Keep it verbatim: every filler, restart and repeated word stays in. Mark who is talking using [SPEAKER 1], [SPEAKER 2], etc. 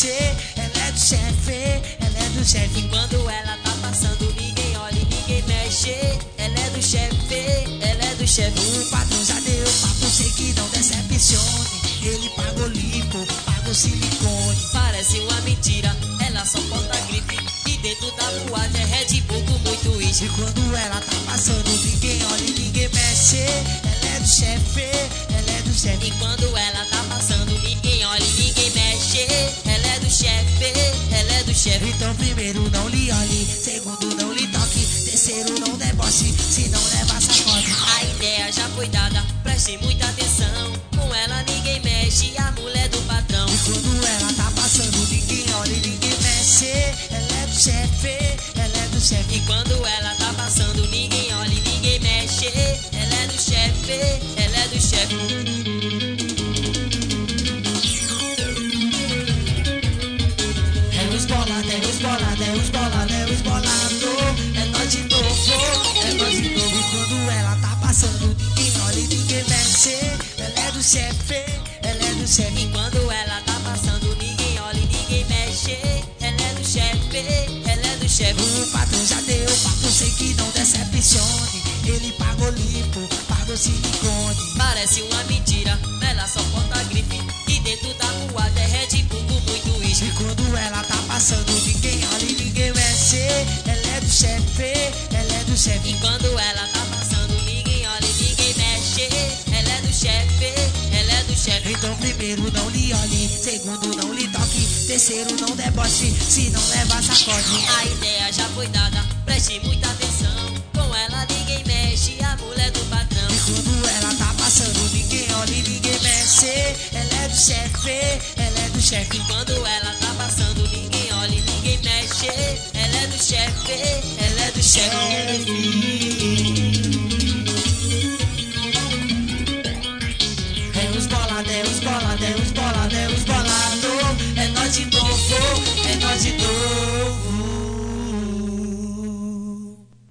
[SPEAKER 1] mexe. Ela é do chefe, ela é do chefe.
[SPEAKER 2] E quando ela tá passando, ninguém olha e ninguém mexe. Ela é do chefe, ela é do chefe.
[SPEAKER 1] O patrão já deu papo, sei que não decepcione. Ele pagou limpo, pagou silicone.
[SPEAKER 2] Parece uma mentira, ela só falta grife. E dentro da boate é Red Bull com muito uísque.
[SPEAKER 1] E quando ela tá passando, ninguém olha e ninguém mexe. Ela é do chefe, ela é do chefe.
[SPEAKER 2] E quando ela tá passando, ninguém olha e ninguém mexe. Ela é do chefe, ela é do chefe.
[SPEAKER 1] Então primeiro não lhe olhe, segundo não lhe toque, terceiro não deboche, se não leva sacode.
[SPEAKER 2] A ideia já foi dada, preste muita atenção. Com ela ninguém mexe, a mulher do patrão.
[SPEAKER 1] E quando ela tá passando, ninguém olha e ninguém mexe. Ela é do chefe, ela é do chefe.
[SPEAKER 2] E quando ela tá passando, ninguém olha e ninguém mexe. Ela é do chefe, ela é do chefe.
[SPEAKER 1] É os bolado, é os bolado, é os bolado, é os bolado. É nós de novo, é nós de novo. E quando ela tá passando, ninguém olha e ninguém mexe. Ela é do chefe, ela é do chefe.
[SPEAKER 2] E quando ela tá passando, ninguém olha e ninguém mexe. Ela é do chefe, ela é do chefe.
[SPEAKER 1] O patrão já deu papo, sei que não decepcione. Ele pagou limpo, pagou silicone.
[SPEAKER 2] Parece uma mentira, ela só falta grife. E dentro da boate é Red Bull com muito uísque.
[SPEAKER 1] E quando ela tá passando, ninguém olha e ninguém mexe. Ela é do chefe, ela é do chefe.
[SPEAKER 2] E quando ela tá passando, ninguém olha e ninguém mexe. Ela é do chefe, ela é do chefe.
[SPEAKER 1] Então primeiro não lhe olhe, segundo não lhe toque, terceiro não deboche, se não leva sacode.
[SPEAKER 2] A ideia já foi dada, preste muita atenção. Com ela ninguém mexe, a mulher do patrão.
[SPEAKER 1] E quando ela tá passando, ninguém olha e ninguém mexe. Ela é do chefe, ela é do chefe.
[SPEAKER 2] E quando ela tá passando, ninguém olha e ninguém mexe. Ela é do chefe, ela é do chefe.